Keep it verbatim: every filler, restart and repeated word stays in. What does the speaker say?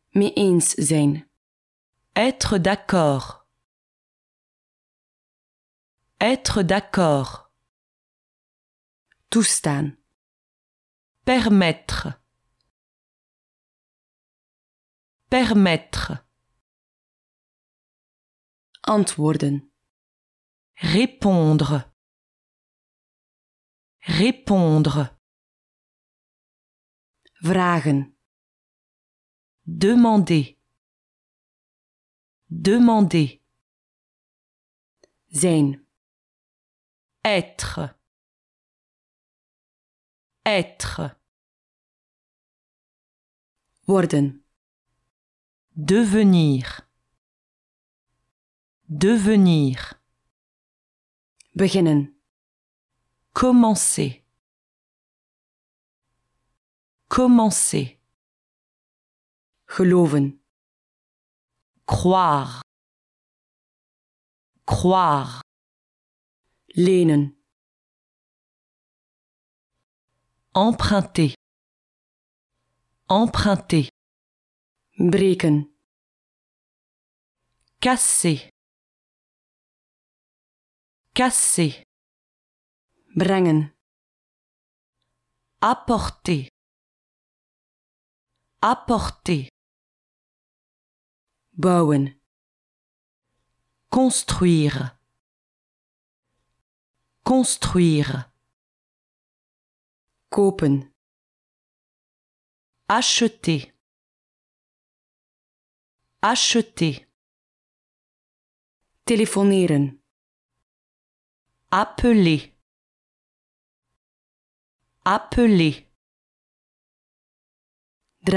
Mee eens zijn. Être d'accord. Être d'accord. Toestaan. Permettre. Permettre. Antwoorden. Répondre. Répondre. Vragen. Demander. Demander. Zijn. Être. Être. Worden. Devenir. Devenir. Beginnen. Commencer. Commencer. Geloven. Croire. Croire. Lenen. Emprunter. Emprunter. Breken. Casser. Casser. Brengen. Apporter. Apporter. Bouwen. Construire. Construire. Kopen. Acheter. Acheter. Telefoneren. Appeler. Appeler.